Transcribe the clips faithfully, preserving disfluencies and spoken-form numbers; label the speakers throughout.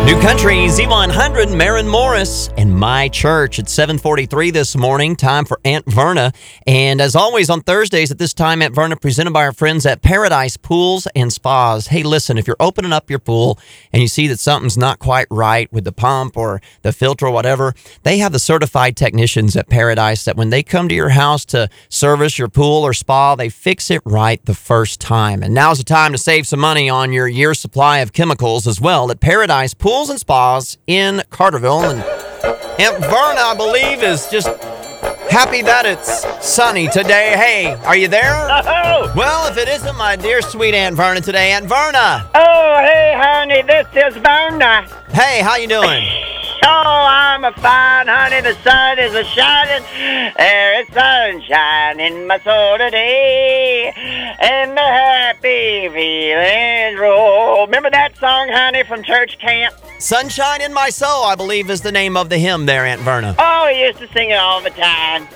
Speaker 1: New Country, Z one hundred, Maren Morris, and My Church at seven forty-three this morning. Time for Aunt Verna. And as always on Thursdays at this time, Aunt Verna presented by our friends at Paradise Pools and Spas. Hey, listen, if you're opening up your pool and you see that something's not quite right with the pump or the filter or whatever, they have the certified technicians at Paradise that when they come to your house to service your pool or spa, they fix it right the first time. And now's the time to save some money on your year's supply of chemicals as well at Paradise Pools and Spas in Carterville. And Aunt Verna, I believe, is just happy that it's sunny today. Hey, are you there?
Speaker 2: Oh!
Speaker 1: Well, if it isn't my dear sweet Aunt Verna today, Aunt Verna.
Speaker 2: Oh, hey, honey, this is Verna.
Speaker 1: Hey, how you doing?
Speaker 2: Oh, I'm a fine, honey. The sun is a shining. There is sunshine in my soul today. And the happy feelings roll. Remember that song, honey, from church camp?
Speaker 1: Sunshine in My Soul, I believe, is the name of the hymn there, Aunt Verna.
Speaker 2: Oh, he used to sing it all the time.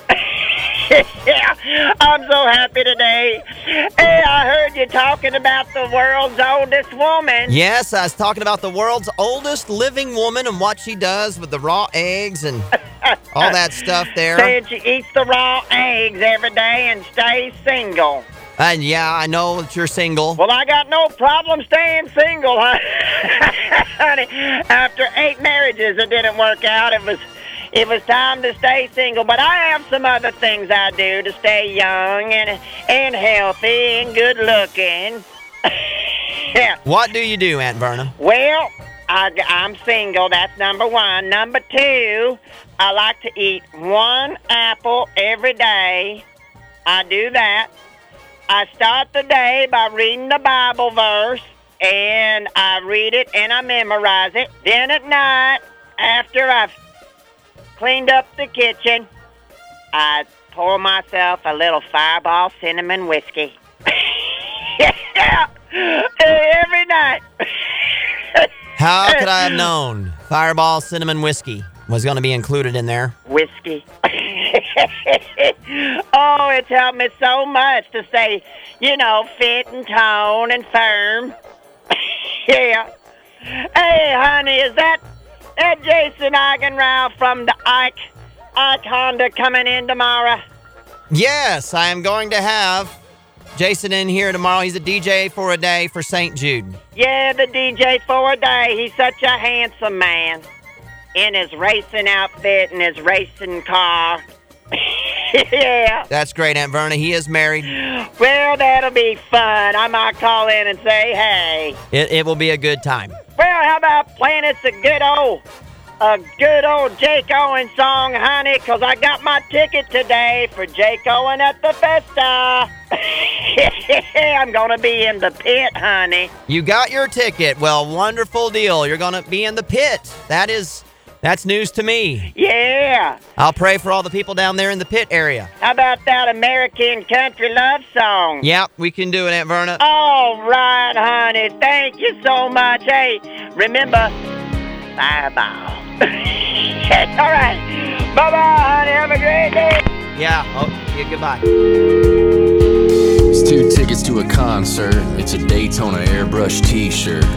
Speaker 2: Yeah, I'm so happy today. Hey, I heard you talking about the world's oldest woman.
Speaker 1: Yes, I was talking about the world's oldest living woman and what she does with the raw eggs and all that stuff there.
Speaker 2: Said she eats the raw eggs every day and stays single.
Speaker 1: And yeah, I know that you're single.
Speaker 2: Well, I got no problem staying single, honey. After eight marriages, it didn't work out. It was... It was time to stay single, but I have some other things I do to stay young and and healthy and good looking. Yeah.
Speaker 1: What do you do, Aunt Verna?
Speaker 2: Well, I, I'm single. That's number one. Number two, I like to eat one apple every day. I do that. I start the day by reading the Bible verse, and I read it and I memorize it. Then at night, after I've cleaned up the kitchen, I pour myself a little Fireball cinnamon whiskey. Yeah, every night.
Speaker 1: How could I have known Fireball cinnamon whiskey was going to be included in there?
Speaker 2: Whiskey. Oh, it's helped me so much to stay, you know, fit and tone and firm. Yeah. Hey, honey, is that... That Jason Eigenrau from the Ike, Ike Honda coming in tomorrow?
Speaker 1: Yes, I am going to have Jason in here tomorrow. He's a D J for a day for Saint Jude.
Speaker 2: Yeah, the D J for a day. He's such a handsome man. In his racing outfit and his racing car. Yeah.
Speaker 1: That's great, Aunt Verna. He is married.
Speaker 2: Well, that'll be fun. I might call in and say, hey.
Speaker 1: It, it will be a good time.
Speaker 2: Well, how about playing us a good old, a good old Jake Owen song, honey? Because I got my ticket today for Jake Owen at the Festa. I'm going to be in the pit, honey.
Speaker 1: You got your ticket. Well, wonderful deal. You're going to be in the pit. That is... That's news to me.
Speaker 2: Yeah.
Speaker 1: I'll pray for all the people down there in the pit area.
Speaker 2: How about that American country love song?
Speaker 1: Yep, we can do it, Aunt Verna.
Speaker 2: All right, honey. Thank you so much. Hey, remember, Fireball. All right. Bye-bye, honey. Have a great day.
Speaker 1: Yeah. Oh, yeah, goodbye.
Speaker 3: It's two tickets to a concert. It's a Daytona airbrush t-shirt.